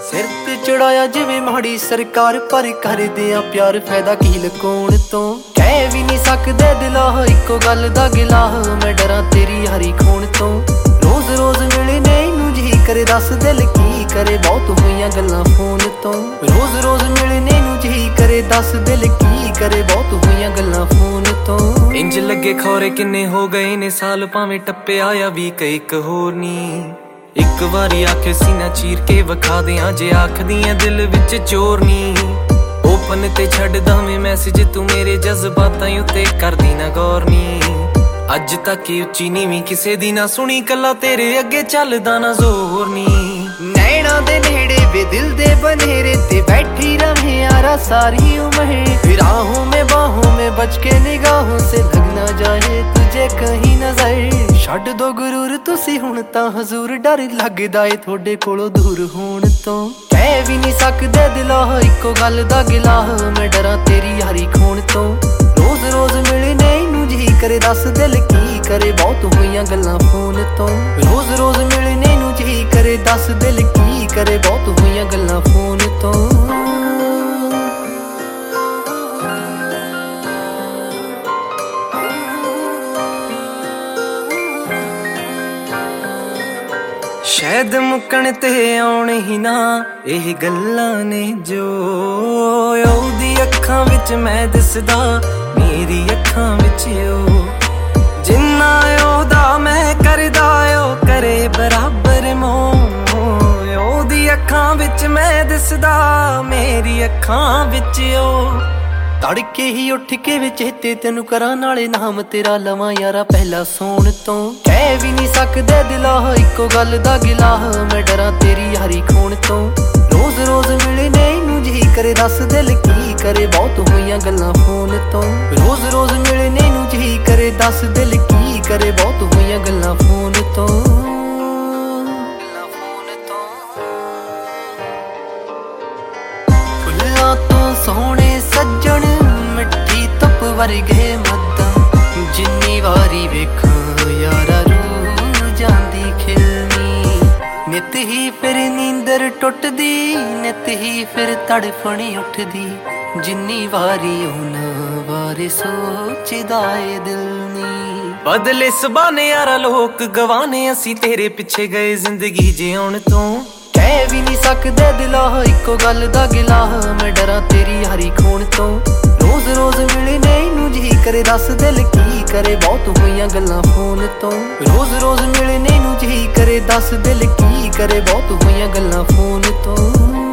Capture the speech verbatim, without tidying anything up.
सिर ते चढ़ाया जिवें माड़ी सरकार, पर करदे आ प्यार फायदा की लुकाउण तो। कह भी नहीं सकदे दिला इको गल दा गिला, मैं डरां तेरी हरी खून तो। रोज रोज मिलने नूं जी करे दस दिल की करे, बहुत होईयां गल्लां फोन तो। रोज रोज मिलने नूं जी करे दस दिल की करे, बहुत होईयां गल्लां फोन तो। इंज लगे खौरे किन्ने हो गए ने साल, भावें टप्पे आया भी कई एक होर नी। एक वारी आखे सीना चीर के विखा दियां, जे आखदी ऐ दिल विच चोर नी। ओपन ते छड्डदा मैं मैसेज तू मेरे जज्बातां उत्ते करदी ना गौर नी। अज तक उच्ची नीवीं किसे दी ना सुनी, कला तेरे अगे चलदा ना जोर नी। नैना दे नेड़े वे दिल दे बनेरे ते बैठी रहे यारा सारी उम्र। राहों में बाहों में बच के निगाहों से लग ना जाए तुझे कहीं नजर। छड्ड दो गुरूर तुसी हुण तां हजूर, डर लगदा ए थोड़े कोलों दूर होण तो। कह भी नहीं सकदे दिला इको गल दा गिला, मैं डरां तेरी यारी खून तो। रोज रोज मिलने नूं जी करे दस दिल की करे, बहुत होईयां गल्लां फोन तो। रोज रोज मिलने नूं जी करे दस दिल की करे, बहुत होईयां गल्लां फोन तो। शायद मुकण ते आउण ही ना एह गल्लां ने, जो ओदी अखां विच मैं दिसदा मेरी अखां विच ओ। जिन्ना ओदा मैं करदा ओ करे बराबर मोह, ओदी अखां विच मैं दिसदा मेरी अखां विच ओ। तड़के ही उठ के वे चेते तेनू करा, नाले नाम तेरा लवां यारा पहला सोण तो। कह भी नहीं सकदे दिला इको गल दा गिला, मैं डरां तेरी यारी खून तो। रोज रोज मिलने नूं जी करे दस दिल की करे, बहुत होईयां गल्लां फोन तो। रोज रोज मिलने नूं जी करे दस दिल की करे, बहुत होईयां गल्लां फोन तो। फुल्लां तो सोहणे सज्जण मिट्टी धुप वर्गे मद्दां, जिन्नी वारी वेखां यारा रूह जांदी खिलनी। नित ही फिर नींदर टुटदी, नित ही फिर तड़फणी उठदी, जिन्नी वारी उन्हां बारे सोचदा ए दिल नी। बदले सबाने यारा लोक गवाने, असी तेरे पिछे गए जिंदगी जिउण तो। कह भी नहीं सकदे दिला इको गल दा गिला, मैं डरां तेरी यारी खून तो। रोज रोज मिलने नूं जी करे दस दिल की करे, बहुत होईयां गल्लां फोन तो। रोज रोज मिलने नूं जी करे दस दिल की करे, बहुत होईयां गल्लां फोन तो।